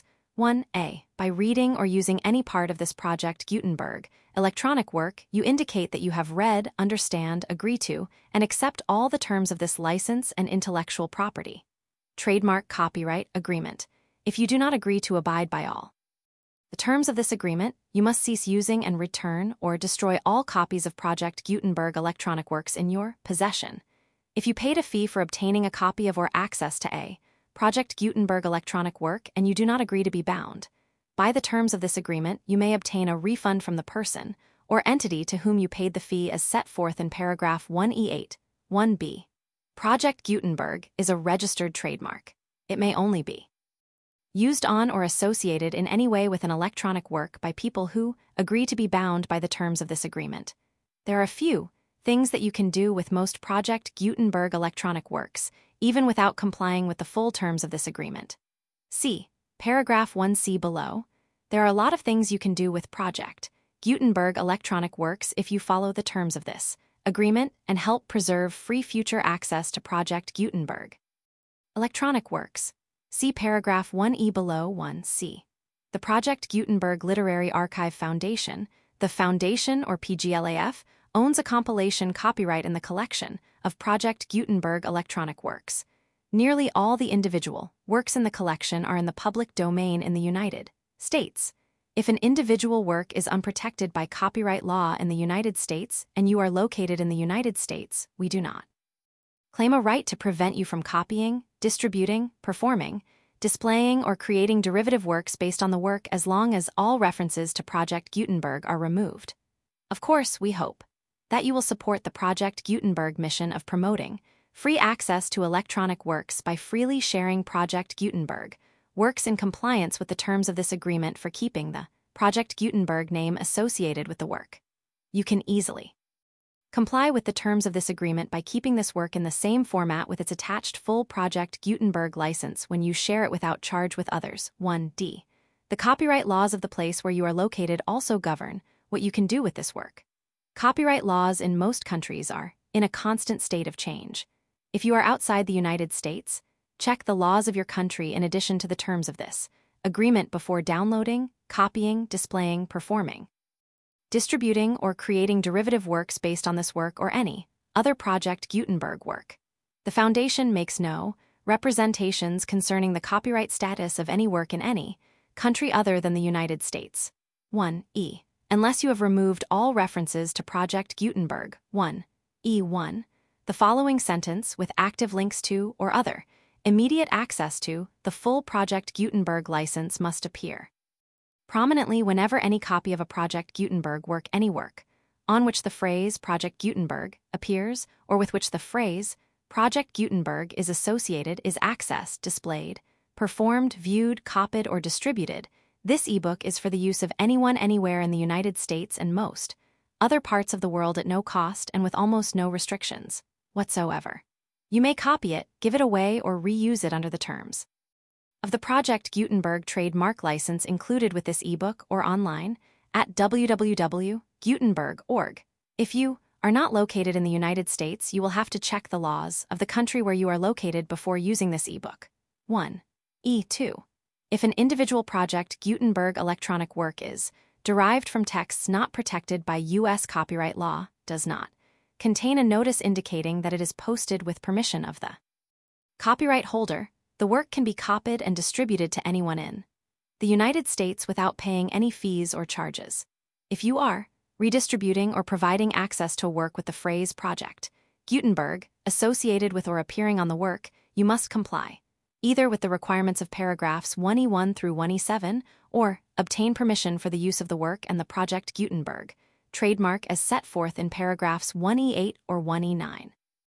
1a. By reading or using any part of this Project Gutenberg electronic work, you indicate that you have read, understand, agree to, and accept all the terms of this license and intellectual property. Trademark Copyright Agreement. If you do not agree to abide by all the terms of this agreement, you must cease using and return or destroy all copies of Project Gutenberg electronic works in your possession. If you paid a fee for obtaining a copy of or access to a Project Gutenberg electronic work and you do not agree to be bound by the terms of this agreement, you may obtain a refund from the person or entity to whom you paid the fee as set forth in paragraph 1E8, 1b. Project Gutenberg is a registered trademark. It may only be used on or associated in any way with an electronic work by people who agree to be bound by the terms of this agreement. There are a few things that you can do with most Project Gutenberg electronic works, even without complying with the full terms of this agreement. See paragraph 1c below. There are a lot of things you can do with Project Gutenberg electronic works if you follow the terms of this agreement and help preserve free future access to Project Gutenberg electronic works. See paragraph 1e below 1c. The Project Gutenberg Literary Archive Foundation, the Foundation or PGLAF, owns a compilation copyright in the collection of Project Gutenberg electronic works. Nearly all the individual works in the collection are in the public domain in the United States. If an individual work is unprotected by copyright law in the United States and you are located in the United States, we do not claim a right to prevent you from copying, distributing, performing, displaying, or creating derivative works based on the work as long as all references to Project Gutenberg are removed. Of course, we hope that you will support the Project Gutenberg mission of promoting free access to electronic works by freely sharing Project Gutenberg works in compliance with the terms of this agreement for keeping the Project Gutenberg name associated with the work. You can easily Comply with the terms of this agreement by keeping this work in the same format with its attached full Project Gutenberg license when you share it without charge with others. 1d. The copyright laws of the place where you are located also govern what you can do with this work. Copyright laws in most countries are in a constant state of change. If you are outside the United States, check the laws of your country in addition to the terms of this agreement before downloading, copying, displaying, performing, distributing, or creating derivative works based on this work or any other Project Gutenberg work. The Foundation makes no representations concerning the copyright status of any work in any country other than the United States. 1e. Unless you have removed all references to Project Gutenberg. 1e1. The following sentence with active links to or other immediate access to the full Project Gutenberg license must appear prominently whenever any copy of a Project Gutenberg work, any work on which the phrase Project Gutenberg appears or with which the phrase Project Gutenberg is associated is accessed, displayed, performed, viewed, copied, or distributed. This ebook is for the use of anyone anywhere in the United States and most other parts of the world at no cost and with almost no restrictions whatsoever. You may copy it, give it away, or reuse it under the terms of the Project Gutenberg trademark license included with this ebook or online at www.gutenberg.org. If you are not located in the United States, you will have to check the laws of the country where you are located before using this ebook. 1e2. If an individual Project Gutenberg electronic work is derived from texts not protected by U.S. copyright law, does not contain a notice indicating that it is posted with permission of the copyright holder, the work can be copied and distributed to anyone in the United States without paying any fees or charges. If you are redistributing or providing access to a work with the phrase Project Gutenberg associated with or appearing on the work, you must comply either with the requirements of paragraphs 1e1 through 1e7 or obtain permission for the use of the work and the Project Gutenberg trademark as set forth in paragraphs 1e8 or 1e9.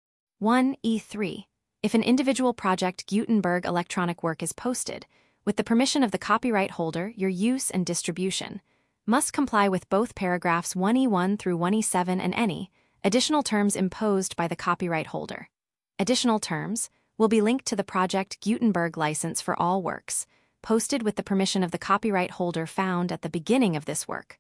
1e3. If an individual Project Gutenberg electronic work is posted, with the permission of the copyright holder, your use and distribution must comply with both paragraphs 1e1 through 1e7 and any additional terms imposed by the copyright holder. Additional terms will be linked to the Project Gutenberg license for all works, posted with the permission of the copyright holder found at the beginning of this work.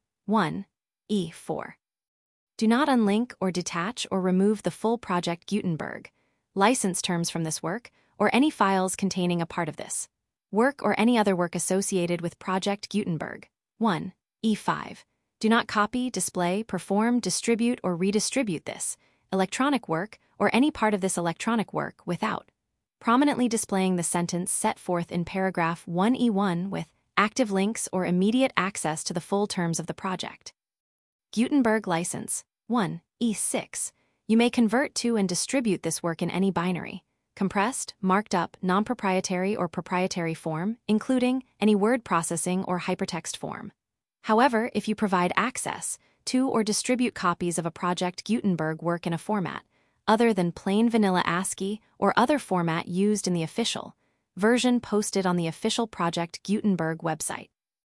1e4. Do not unlink or detach or remove the full Project Gutenberg license terms from this work or any files containing a part of this work or any other work associated with Project Gutenberg. 1e5. Do not copy, display, perform, distribute, or redistribute this electronic work or any part of this electronic work without prominently displaying the sentence set forth in paragraph 1e1 with active links or immediate access to the full terms of the Project Gutenberg license. 1e6. You may convert to and distribute this work in any binary, compressed, marked up, non-proprietary or proprietary form, including any word processing or hypertext form. However, if you provide access to or distribute copies of a Project Gutenberg work in a format other than plain vanilla ASCII or other format used in the official version posted on the official Project Gutenberg website,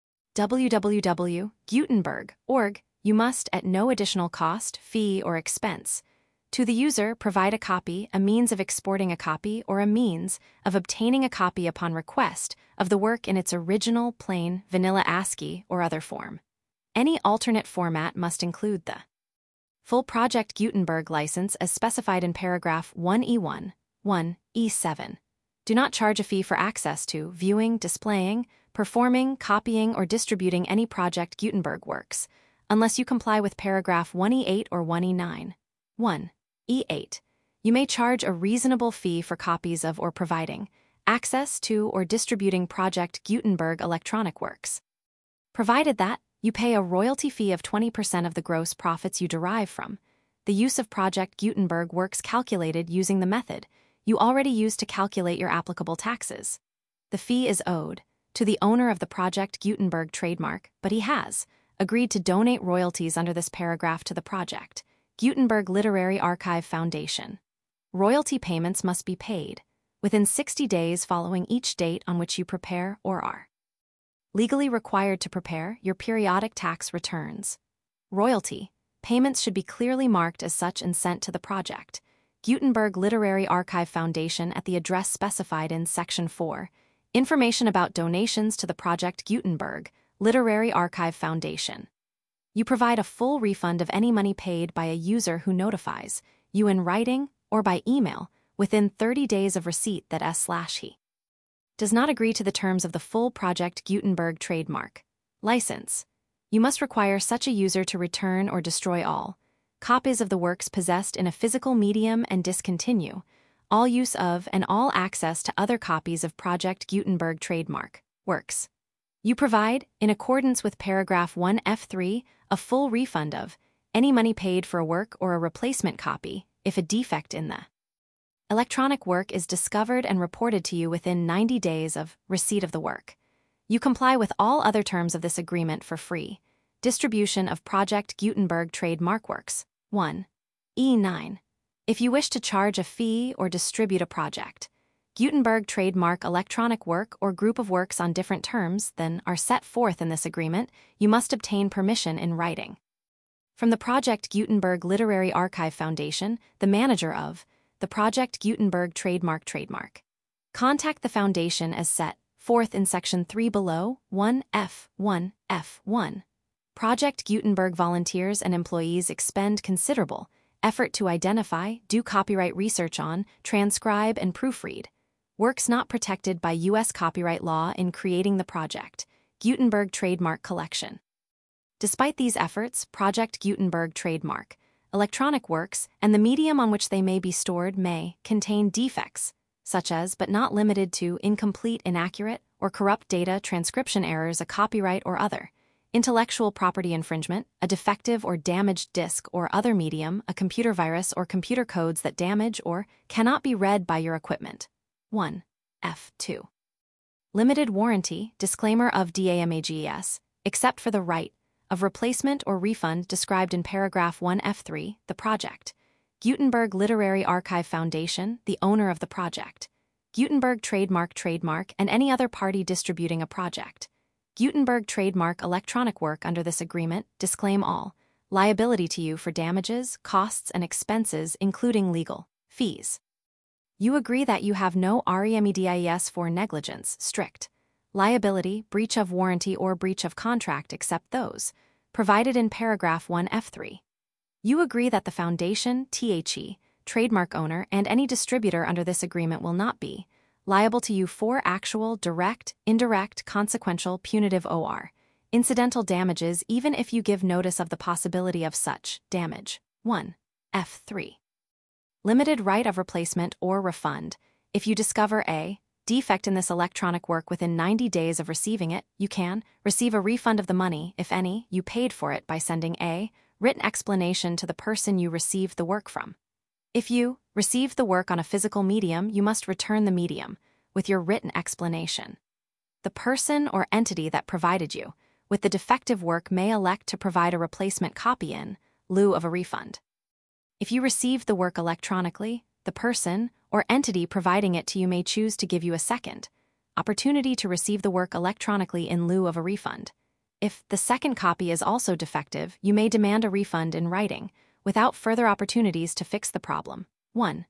www.gutenberg.org, you must, at no additional cost, fee, or expense, to the user provide a copy, a means of exporting a copy, or a means of obtaining a copy upon request of the work in its original, plain, vanilla ASCII or other form. Any alternate format must include the full Project Gutenberg license as specified in paragraph 1e1, 1e7. Do not charge a fee for access to, viewing, displaying, performing, copying, or distributing any Project Gutenberg works, unless you comply with paragraph 1e8 or 1e9. 1e8. You may charge a reasonable fee for copies of or providing access to or distributing Project Gutenberg electronic works, provided that you pay a royalty fee of 20% of the gross profits you derive from the use of Project Gutenberg works calculated using the method you already used to calculate your applicable taxes. The fee is owed to the owner of the Project Gutenberg trademark, but he has agreed to donate royalties under this paragraph to the Project Gutenberg Literary Archive Foundation. Royalty payments must be paid within 60 days following each date on which you prepare or are legally required to prepare your periodic tax returns. Royalty payments should be clearly marked as such and sent to the project Gutenberg Literary Archive Foundation at the address specified in Section 4. Information about donations to the Project Gutenberg Literary Archive Foundation. You provide a full refund of any money paid by a user who notifies you in writing or by email within 30 days of receipt that S/he does not agree to the terms of the full Project Gutenberg trademark license. You must require such a user to return or destroy all copies of the works possessed in a physical medium and discontinue all use of and all access to other copies of Project Gutenberg trademark works. You provide, in accordance with paragraph 1F3, a full refund of any money paid for a work or a replacement copy if a defect in the electronic work is discovered and reported to you within 90 days of receipt of the work. You comply with all other terms of this agreement for free distribution of Project Gutenberg trademark works. 1. E9. If you wish to charge a fee or distribute a Project Gutenberg trademark electronic work or group of works on different terms than are set forth in this agreement, you must obtain permission in writing from the Project Gutenberg Literary Archive Foundation, the manager of the Project Gutenberg trademark. Contact the foundation as set forth in Section 3 below, 1F1F1. Project Gutenberg volunteers and employees expend considerable effort to identify, do copyright research on, transcribe, and proofread works not protected by U.S. copyright law in creating the Project Gutenberg trademark collection. Despite these efforts, Project Gutenberg trademark electronic works and the medium on which they may be stored may contain defects, such as but not limited to incomplete, inaccurate, or corrupt data, transcription errors, a copyright or other intellectual property infringement, a defective or damaged disk or other medium, a computer virus or computer codes that damage or cannot be read by your equipment. 1. F2. Limited warranty, disclaimer of DAMAGES, except for the right of replacement or refund described in paragraph 1F3, the Project Gutenberg Literary Archive Foundation, the owner of the Project Gutenberg trademark, and any other party distributing a Project Gutenberg trademark electronic work under this agreement disclaim all liability to you for damages, costs, and expenses, including legal fees. You agree that you have no REMEDIES for negligence, strict liability, breach of warranty, or breach of contract except those provided in paragraph 1F3. You agree that the foundation, trademark owner, and any distributor under this agreement will not be liable to you for actual, direct, indirect, consequential, punitive or incidental damages even if you give notice of the possibility of such damage. 1. F3. Limited right of replacement or refund. If you discover a defect in this electronic work within 90 days of receiving it, you can receive a refund of the money, if any, you paid for it by sending a written explanation to the person you received the work from. If you received the work on a physical medium, you must return the medium with your written explanation. The person or entity that provided you with the defective work may elect to provide a replacement copy in lieu of a refund. If you received the work electronically, the person or entity providing it to you may choose to give you a second opportunity to receive the work electronically in lieu of a refund. If the second copy is also defective, you may demand a refund in writing without further opportunities to fix the problem. 1.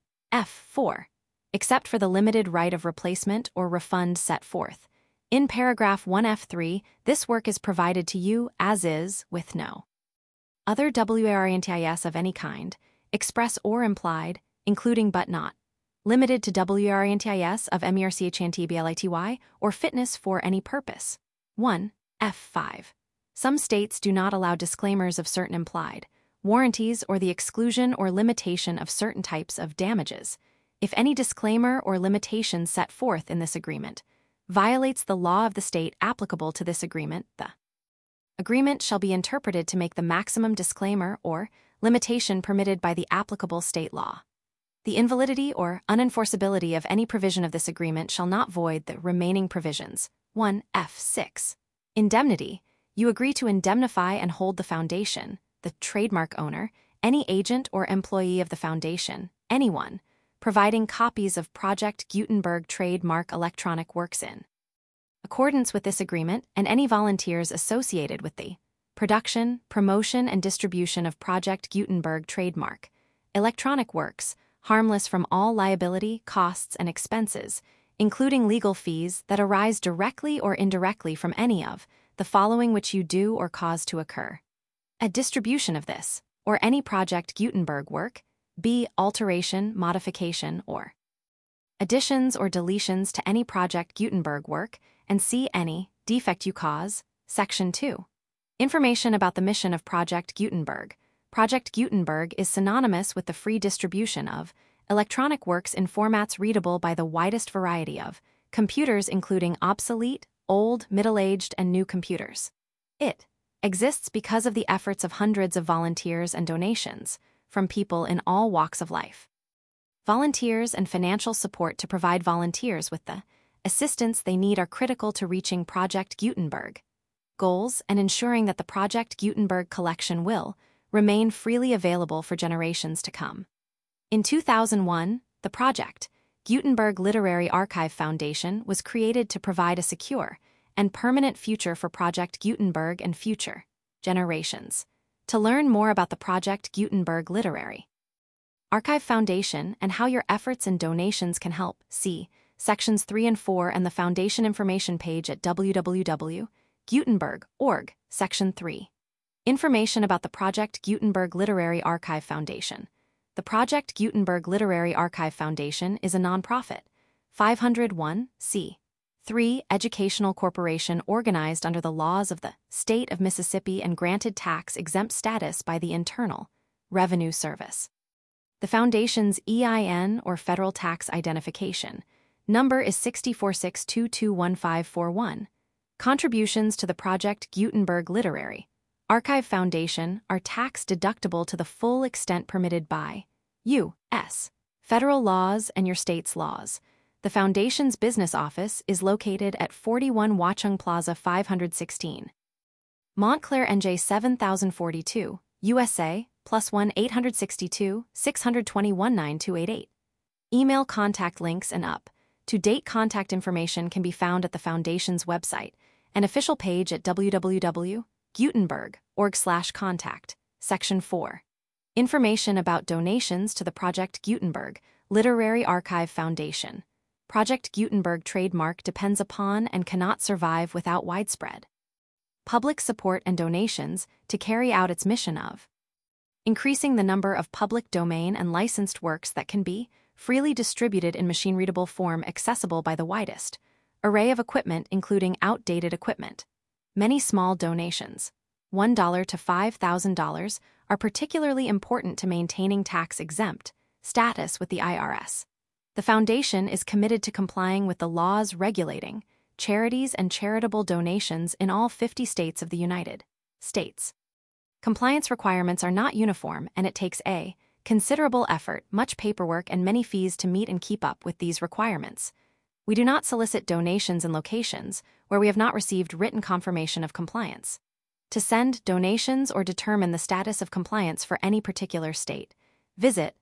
F4. Except for the limited right of replacement or refund set forth in paragraph 1F3, this work is provided to you as is, with no other WRNTIS of any kind, express or implied, including but not limited to WRNTIS of MERCHANTBLITY or fitness for any purpose. 1. F5. Some states do not allow disclaimers of certain implied warranties or the exclusion or limitation of certain types of damages. If any disclaimer or limitation set forth in this agreement violates the law of the state applicable to this agreement, the agreement shall be interpreted to make the maximum disclaimer or limitation permitted by the applicable state law. The invalidity or unenforceability of any provision of this agreement shall not void the remaining provisions. 1. F6. Indemnity. You agree to indemnify and hold the foundation, the trademark owner, any agent or employee of the foundation, anyone, providing copies of Project Gutenberg trademark electronic works in accordance with this agreement, and any volunteers associated with the production, promotion, and distribution of Project Gutenberg trademark. Electronic works, harmless from all liability, costs, and expenses, including legal fees that arise directly or indirectly from any of the following which you do or cause to occur. A distribution of this, or any Project Gutenberg work, b. alteration, modification, or additions or deletions to any Project Gutenberg work, and c. any defect you cause. Section 2. Information about the mission of Project Gutenberg. Project Gutenberg is synonymous with the free distribution of electronic works in formats readable by the widest variety of computers, including obsolete, old, middle-aged, and new computers. It exists because of the efforts of hundreds of volunteers and donations from people in all walks of life. Volunteers and financial support to provide volunteers with the assistance they need are critical to reaching Project Gutenberg goals and ensuring that the Project Gutenberg collection will remain freely available for generations to come. In 2001, the Project Gutenberg Literary Archive Foundation was created to provide a secure and permanent future for Project Gutenberg and future generations. To learn more about the Project Gutenberg Literary Archive Foundation and how your efforts and donations can help, see Sections 3 and 4 and the Foundation information page at www.gutenberg.org, Section 3. Information about the Project Gutenberg Literary Archive Foundation. The Project Gutenberg Literary Archive Foundation is a nonprofit, 501(c)(3) educational corporation organized under the laws of the State of Mississippi and granted tax-exempt status by the Internal Revenue Service. The Foundation's EIN, or Federal Tax Identification number, is 646221541. Contributions to the Project Gutenberg Literary Archive Foundation are tax-deductible to the full extent permitted by U.S. federal laws and your state's laws. The Foundation's business office is located at 41 Watchung Plaza 516, Montclair, NJ 7042, USA, +1 862 621 9288. Email contact links and up-to-date contact information can be found at the Foundation's website and official page at www.gutenberg.org/contact. Section 4. Information about donations to the Project Gutenberg Literary Archive Foundation. Project Gutenberg trademark depends upon and cannot survive without widespread public support and donations to carry out its mission of increasing the number of public domain and licensed works that can be freely distributed in machine-readable form accessible by the widest array of equipment, including outdated equipment. Many small donations, $1 to $5,000, are particularly important to maintaining tax-exempt status with the IRS. The Foundation is committed to complying with the laws regulating charities and charitable donations in all 50 states of the United States. Compliance requirements are not uniform, and it takes a considerable effort, much paperwork, and many fees to meet and keep up with these requirements. We do not solicit donations in locations where we have not received written confirmation of compliance. To send donations or determine the status of compliance for any particular state, visit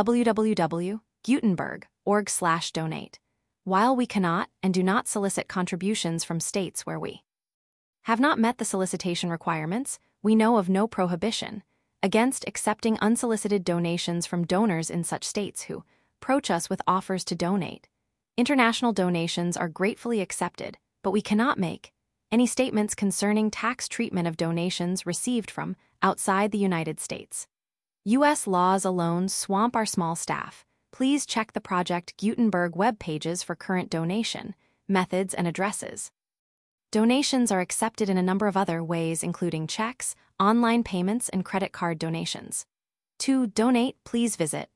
www.gutenberg.org/donate. While we cannot and do not solicit contributions from states where we have not met the solicitation requirements, we know of no prohibition against accepting unsolicited donations from donors in such states who approach us with offers to donate. International donations are gratefully accepted, but we cannot make any statements concerning tax treatment of donations received from outside the United States. U.S. laws alone swamp our small staff. Please check the Project Gutenberg web pages for current donation methods and addresses. Donations are accepted in a number of other ways, including checks, online payments, and credit card donations. To donate, please visit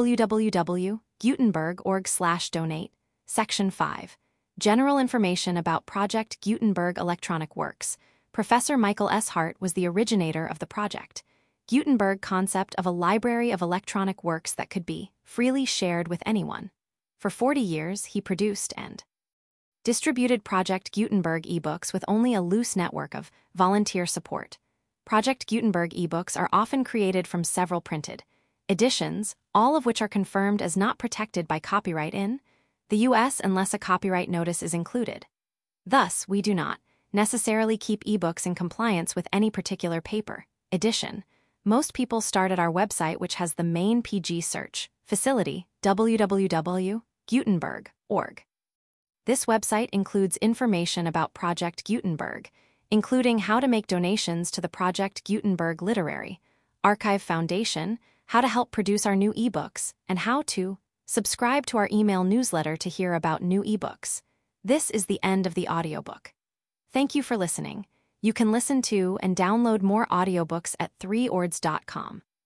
www.gutenberg.org/donate. Section 5. General information about Project Gutenberg electronic works. Professor Michael S. Hart was the originator of the Project Gutenberg concept of a library of electronic works that could be freely shared with anyone. For 40 years, he produced and distributed Project Gutenberg ebooks with only a loose network of volunteer support. Project Gutenberg ebooks are often created from several printed editions, all of which are confirmed as not protected by copyright in the U.S. unless a copyright notice is included. Thus, we do not necessarily keep ebooks in compliance with any particular paper edition. Most people start at our website, which has the main PG search facility, www.gutenberg.org. This website includes information about Project Gutenberg, including how to make donations to the Project Gutenberg Literary Archive Foundation, how to help produce our new ebooks, and how to subscribe to our email newsletter to hear about new ebooks. This is the end of the audiobook. Thank you for listening. You can listen to and download more audiobooks at 3ords.com.